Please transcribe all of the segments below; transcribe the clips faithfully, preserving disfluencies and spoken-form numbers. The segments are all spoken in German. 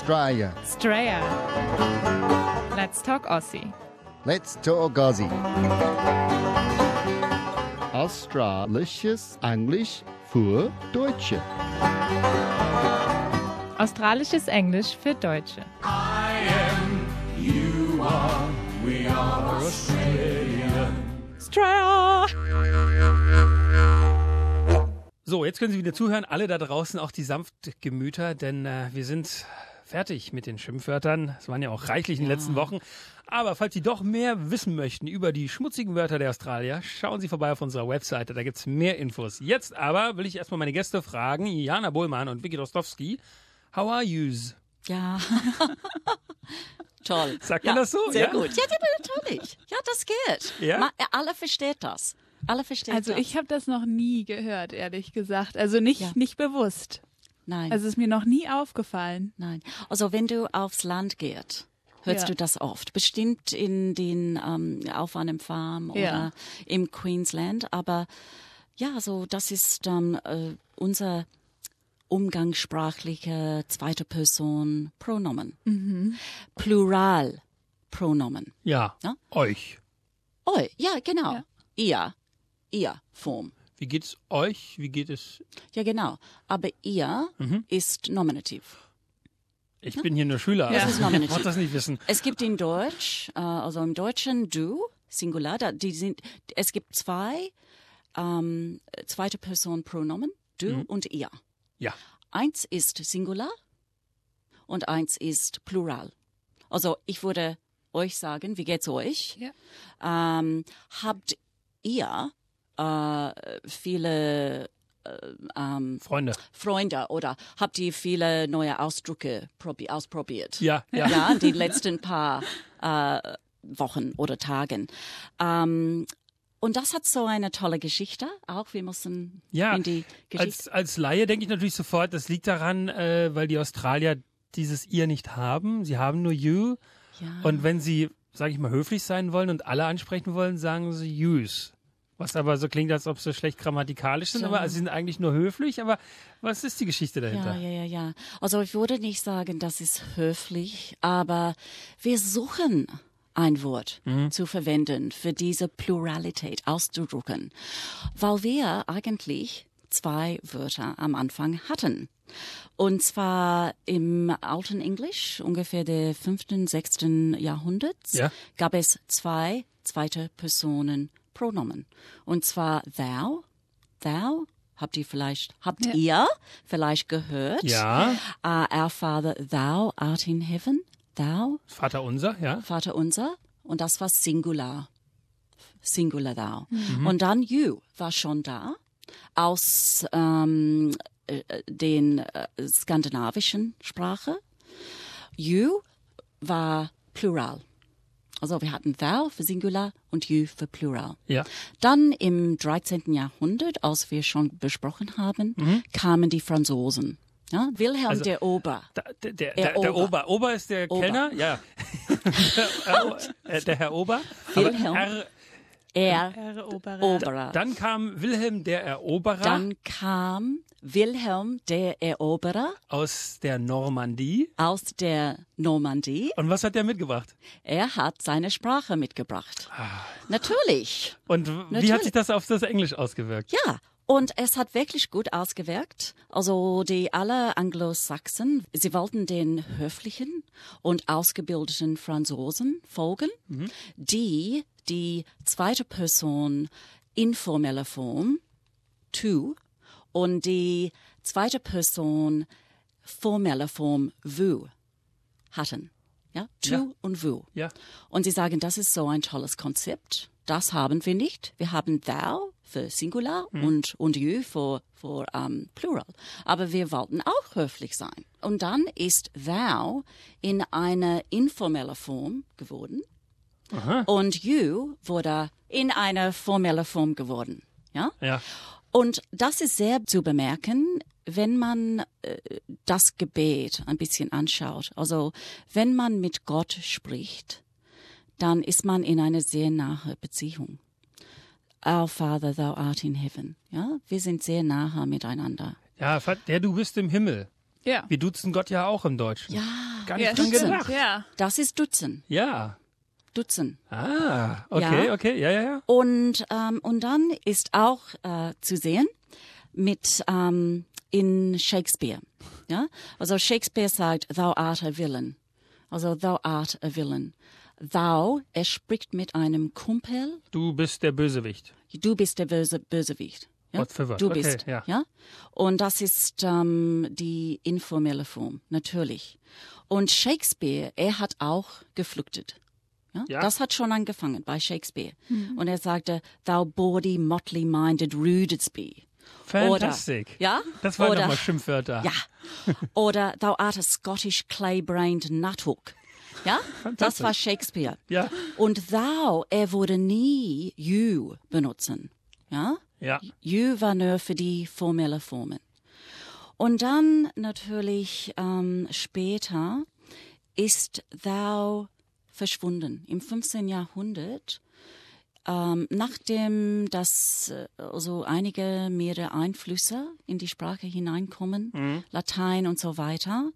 Australia. Australia. Let's talk Aussie. Let's talk Aussie. Australisches Englisch für Deutsche. Australisches Englisch für Deutsche. I am, you are, we are Australia. Australia! So, jetzt können Sie wieder zuhören, alle da draußen, auch die Sanftgemüter, denn äh, wir sind fertig mit den Schimpfwörtern. Es waren ja auch reichlich in den Ja. letzten Wochen. Aber falls Sie doch mehr wissen möchten über die schmutzigen Wörter der Australier, schauen Sie vorbei auf unserer Webseite, da gibt's mehr Infos. Jetzt aber will ich erstmal meine Gäste fragen, Jana Bohlmann und Vicky Rostowski. How are yous? Ja. Toll. Sagt ja, man das so? Sehr Ja? gut. Ja, ja, natürlich. Ja, das geht. Ja? Ma, alle versteht das. Alle verstehen Also das. ich habe das noch nie gehört, ehrlich gesagt. Also nicht, Ja. nicht bewusst. Nein, Also es ist mir noch nie aufgefallen. nein. Also wenn du aufs Land gehst, hörst Ja. du das oft. Bestimmt in den, ähm, auf einem Farm oder Ja. im Queensland. Aber ja, so das ist ähm, äh, unser umgangssprachliche zweite Person Pronomen. Plural Pronomen. Ja, Ja? euch. Oh, ja, genau. Ja. Ihr, ihr Form. Wie geht's euch? Wie geht es? Ja, genau. Aber ihr ist Nominativ. Ich bin hier nur Schüler, Das also ist ich nominativ. brauch das nicht wissen. Es gibt in Deutsch, äh, also im Deutschen du, Singular, da, die sind, es gibt zwei ähm, zweite Person Pronomen, du und ihr. Ja. Eins ist Singular und eins ist Plural. Also ich würde euch sagen, wie geht's euch? Ja. Ähm, habt ihr äh, viele äh, ähm, Freunde. Freunde oder habt ihr viele neue Ausdrücke probi- ausprobiert? Ja, ja. Ja, in den letzten paar äh, Wochen oder Tagen. Ähm, und das hat so eine tolle Geschichte. Auch wir müssen Ja, in die Geschichte. als, als Laie denke ich natürlich sofort, das liegt daran, äh, weil die Australier dieses ihr nicht haben. Sie haben nur you. Ja. Und wenn sie, sage ich mal, höflich sein wollen und alle ansprechen wollen, sagen sie yous. Was aber so klingt, als ob sie schlecht grammatikalisch sind, So. aber also sie sind eigentlich nur höflich. Aber was ist die Geschichte dahinter? Ja, ja, ja, ja. Also ich würde nicht sagen, das ist höflich, aber wir suchen ein Wort zu verwenden, für diese Pluralität auszudrücken, weil wir eigentlich zwei Wörter am Anfang hatten. Und zwar im alten Englisch, ungefähr der fünften, sechsten Jahrhunderts, Ja. gab es zwei zweite Personen Pronomen. Und zwar thou, thou, habt ihr vielleicht, habt Ja. ihr vielleicht gehört? Ja. Uh, our Father, thou art in heaven, thou, Vater unser, ja. Vater unser. Und das war Singular. Singular thou. Und dann you war schon da. Aus ähm, äh, den äh, skandinavischen Sprache. You war Plural. Also wir hatten thou für Singular und you für Plural. Ja. Dann im dreizehnten Jahrhundert, als wir schon besprochen haben, kamen die Franzosen. Ja, Wilhelm Also- der Ober. Da, der, der, Der der, der Ober. Ober. Ober ist der Ober. Kellner, ja. äh, der Herr Ober. Aber Wilhelm. er, Er Eroberer. Oberer. dann kam Wilhelm der Eroberer Dann kam Wilhelm der Eroberer aus der Normandie. aus der Normandie. Und was hat der mitgebracht? Er hat seine Sprache mitgebracht. Natürlich. Und w- wie Natürlich. hat sich das auf das Englisch ausgewirkt? Ja. Und es hat wirklich gut ausgewirkt. Also die alle Anglo-Sachsen, sie wollten den höflichen und ausgebildeten Franzosen folgen, die die zweite Person informelle Form, tu, und die zweite Person formelle Form, vous, hatten. Ja, tu Ja. und vous. Ja. Und sie sagen, das ist so ein tolles Konzept. Das haben wir nicht. Wir haben thou für Singular und, und you für, für um, Plural. Aber wir wollten auch höflich sein. Und dann ist thou in eine informelle Form geworden. Und you wurde in eine formelle Form geworden. Ja? Ja. Und das ist sehr zu bemerken, wenn man äh, das Gebet ein bisschen anschaut. Also wenn man mit Gott spricht, dann ist man in einer sehr nahe Beziehung. Our Father, thou art in heaven. Ja, wir sind sehr nahe miteinander. Ja, der du bist im Himmel. Ja. Wir duzen Gott ja auch im Deutschen. Ja, Gar nicht Ja, dran Dutzend. gedacht. Ja. das ist Dutzen. Ja. Dutzen. Ah, okay, Ja. okay, ja, ja, ja. Und, ähm, und dann ist auch äh, zu sehen mit ähm, in Shakespeare. Ja? Also Shakespeare sagt, thou art a villain. Also thou art a villain. Thou, er spricht mit einem Kumpel, Du bist der Bösewicht. du bist der Böse, Bösewicht. Ja? Wort für Wort. Du Okay, bist. ja. Ja? Und das ist ähm, die informelle Form, natürlich. Und Shakespeare, er hat auch geflüchtet. Ja? Ja. Das hat schon angefangen bei Shakespeare. Und er sagte, thou bawdy, motley-minded Rudesby. Fantastic. Oder, ja? Das waren Oder- nochmal Schimpfwörter. Ja. Oder thou art a Scottish clay-brained nuthook. Ja? Das war Shakespeare. Ja. Und thou, er würde nie you benutzen. Ja? Ja. You war nur für die formelle Formen. Und dann natürlich ähm, später ist thou verschwunden. Im fünfzehnten Jahrhundert, ähm, nachdem das äh, also einige mehrere Einflüsse in die Sprache hineinkommen, Mhm. Latein und so weiter,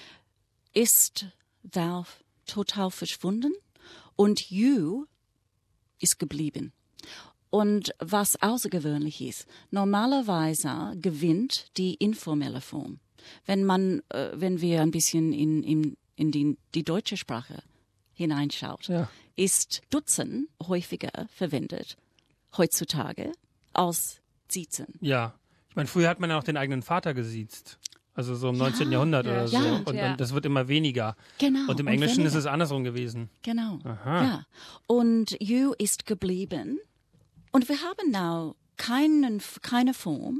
ist thou total verschwunden und you ist geblieben. Und was außergewöhnlich ist, normalerweise gewinnt die informelle Form. Wenn man, äh, wenn wir ein bisschen in, in, in die, die deutsche Sprache hineinschaut, Ja. ist Dutzen häufiger verwendet heutzutage als Siezen. Ja. Ich meine, früher hat man ja auch den eigenen Vater gesiezt. Also so im neunzehnten Jahrhundert Ja, oder so. stimmt, und, ja. und das wird immer weniger. Genau. Und im Englischen ist weniger. es andersrum gewesen. Genau. Aha. Ja. Und you ist geblieben. Und wir haben now keinen, keine Form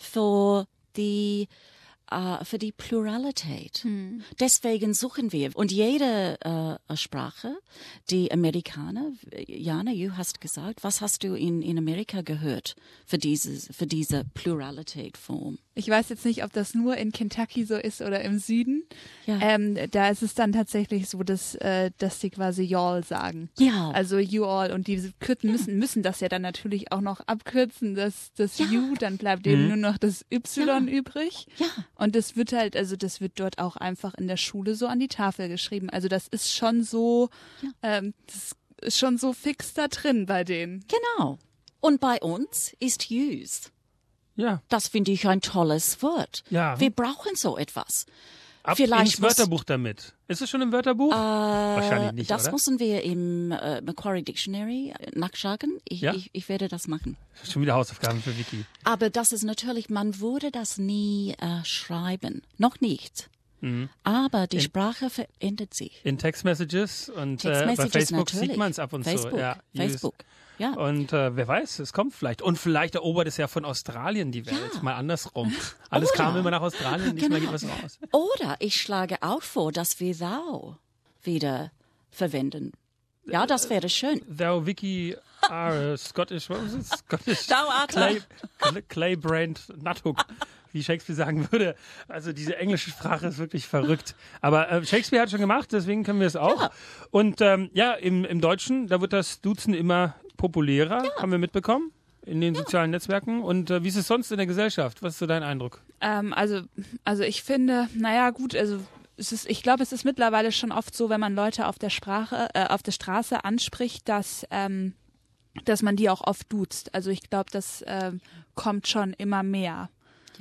für die, äh, für die Pluralität. Deswegen suchen wir. Und jede äh, Sprache, die Amerikaner, Jana, du hast gesagt, was hast du in, in Amerika gehört für, dieses, für diese Pluralität-Form? Ich weiß jetzt nicht, ob das nur in Kentucky so ist oder im Süden. Ja. Ähm, da ist es dann tatsächlich so, dass, äh, dass sie quasi y'all sagen. Ja. Also you all und diese kürzen müssen, müssen das ja dann natürlich auch noch abkürzen, das, das Ja. you, dann bleibt eben nur noch das Y Ja. übrig. Ja. Und das wird halt, also das wird dort auch einfach in der Schule so an die Tafel geschrieben. Also das ist schon so, ähm, das ist schon so fix da drin bei denen. Genau. Und bei uns ist use. Ja. Das finde ich ein tolles Wort. Ja. Wir brauchen so etwas. Ab Vielleicht ins muss- Wörterbuch damit. Ist es schon im Wörterbuch? Wahrscheinlich nicht, Das oder? müssen wir im äh, Macquarie Dictionary äh, nachschauen. Ich, Ja. ich, ich werde das machen. Schon wieder Hausaufgaben für Vicky. Aber das ist natürlich, man würde das nie äh, schreiben. Noch nicht. Mhm. Aber die Sprache verändert sich. In Text-Messages und äh, bei Text-Messages Facebook natürlich. sieht man es ab und Facebook, zu. Ja, Facebook. Ja. Und äh, wer weiß, es kommt vielleicht. Und vielleicht erobert es ja von Australien die Welt. Ja. Mal andersrum. Alles Oder- kam immer nach Australien, diesmal Genau. geht was raus. Oder ich schlage auch vor, dass wir thou wieder verwenden. Ja, das wäre schön. Thou Vicky are a Scottish, what was it? Scottish Thou art a- clay, clay, clay-brained nuthook, wie Shakespeare sagen würde. Also diese englische Sprache ist wirklich verrückt. Aber äh, Shakespeare hat schon gemacht, deswegen können wir es auch. Ja. Und ähm, ja, im, im Deutschen, da wird das Duzen immer populärer, haben wir mitbekommen. In den sozialen Netzwerken. Und äh, wie ist es sonst in der Gesellschaft? Was ist so dein Eindruck? Ähm, also, also ich finde, naja, gut, also es ist, ich glaube, es ist mittlerweile schon oft so, wenn man Leute auf der Sprache, äh, auf der Straße anspricht, dass, ähm, dass man die auch oft duzt. Also ich glaube, das ähm, kommt schon immer mehr.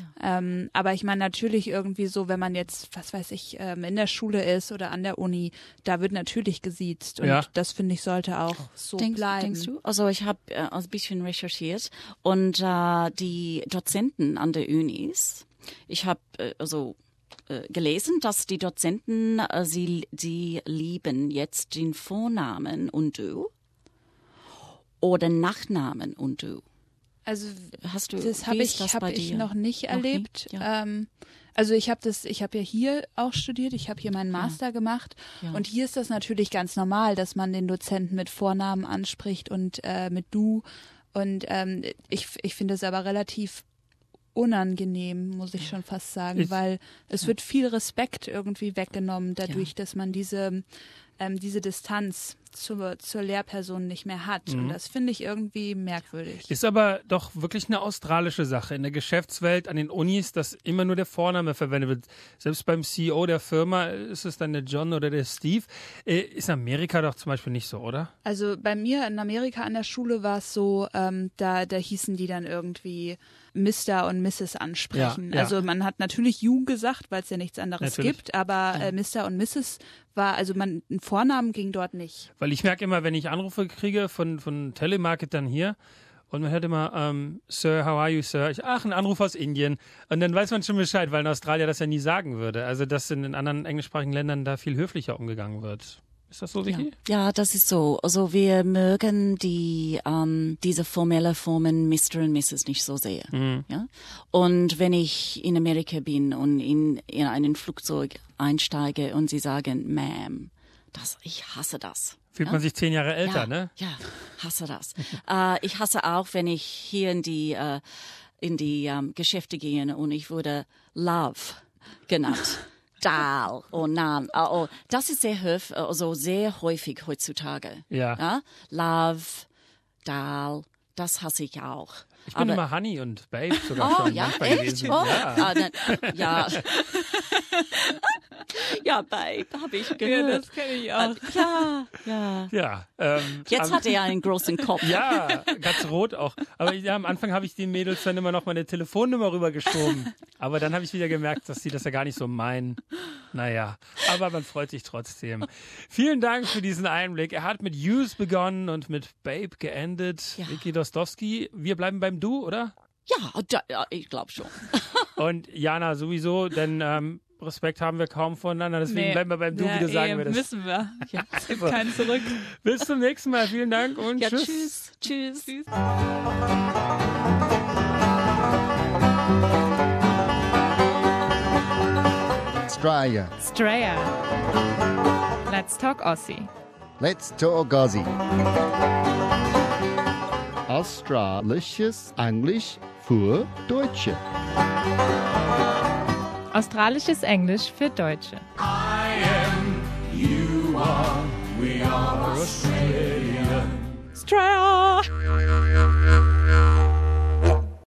Ähm, aber ich meine natürlich irgendwie so, wenn man jetzt, was weiß ich, ähm, in der Schule ist oder an der Uni, da wird natürlich gesiezt und Ja. das finde ich sollte auch so Denkst, bleiben. denkst du? Also ich habe äh, ein bisschen recherchiert und äh, die Dozenten an der Unis, ich habe äh, also äh, gelesen, dass die Dozenten, äh, sie, sie lieben jetzt den Vornamen und du oder Nachnamen und du. Also Hast du, das wie habe ist ich, das hab bei ich dir? noch nicht Noch erlebt. nicht? Ja. Ähm, also ich habe das, ich habe ja hier auch studiert, ich habe hier meinen Master gemacht Ja. und hier ist das natürlich ganz normal, dass man den Dozenten mit Vornamen anspricht und äh, mit du und ähm, ich, ich finde es aber relativ unangenehm, muss ich schon fast sagen, Ist- weil es wird viel Respekt irgendwie weggenommen dadurch, dass man diese ähm, diese Distanz zur, zur Lehrperson nicht mehr hat. Mhm. Und das finde ich irgendwie merkwürdig. Ist aber doch wirklich eine australische Sache. In der Geschäftswelt, an den Unis, dass immer nur der Vorname verwendet wird. Selbst beim C E O der Firma ist es dann der John oder der Steve. Ist Amerika doch zum Beispiel nicht so, oder? Also bei mir in Amerika an der Schule war es so, ähm, da, da hießen die dann irgendwie Mister und Misses ansprechen. Ja, ja. Also man hat natürlich You gesagt, weil es ja nichts anderes Natürlich. gibt, aber äh, Mister und Misses war, also man, ein Vornamen ging dort nicht. Weil ich merke immer, wenn ich Anrufe kriege von, von Telemarketern hier und man hört immer, ähm, Sir, how are you, Sir? Ich, ach, ein Anruf aus Indien. Und dann weiß man schon Bescheid, weil in Australien das ja nie sagen würde. Also, dass in, in anderen englischsprachigen Ländern da viel höflicher umgegangen wird. Ist das so, Vicky? Ja. ja, das ist so. Also wir mögen die ähm, diese formelle Formen Mister und Misses nicht so sehr. Mhm. Ja? Und wenn ich in Amerika bin und in, in ein Flugzeug einsteige und sie sagen, Ma'am, das, ich hasse das. Fühlt ja? man sich zehn Jahre älter, ja, ne? Ja, hasse das. äh, ich hasse auch, wenn ich hier in die äh, in die ähm, Geschäfte gehe und ich wurde Love genannt. Dal, oh nein, oh, das ist sehr häufig, also sehr häufig heutzutage. Ja. ja? Love, Dal, das hasse ich auch. Ich bin Aber, immer Honey und Babe sogar oh, schon ja, manchmal echt? gewesen. Oh, Ja. ah, dann, ja. ja, Babe, habe ich gehört. kenne ich auch. Ja, ja. Ja, ähm, Jetzt am- hat er einen großen Kopf. Ja, ganz rot auch. Aber ja, am Anfang habe ich den Mädels dann immer noch meine Telefonnummer rübergeschoben. Aber dann habe ich wieder gemerkt, dass sie das ja gar nicht so meinen. Naja, aber man freut sich trotzdem. Vielen Dank für diesen Einblick. Er hat mit Use begonnen und mit Babe geendet. Ja. Vicky Dostowski, wir bleiben beim Du, oder? Ja, da, ja ich glaube schon. Und Jana sowieso, denn ähm, Respekt haben wir kaum voneinander. Deswegen Nee. bleiben wir beim Du, ja, wie du sagen eh, würdest. Wissen wir. Ja. Es gibt keinen zurück. Bis zum nächsten Mal. Vielen Dank und Ja, tschüss. tschüss. Tschüss. Australia. Straya. Let's talk Aussie. Let's talk Aussie. Australisches Englisch für Deutsche. Australisches Englisch für Deutsche. I am, you are, we are Australia. Straya.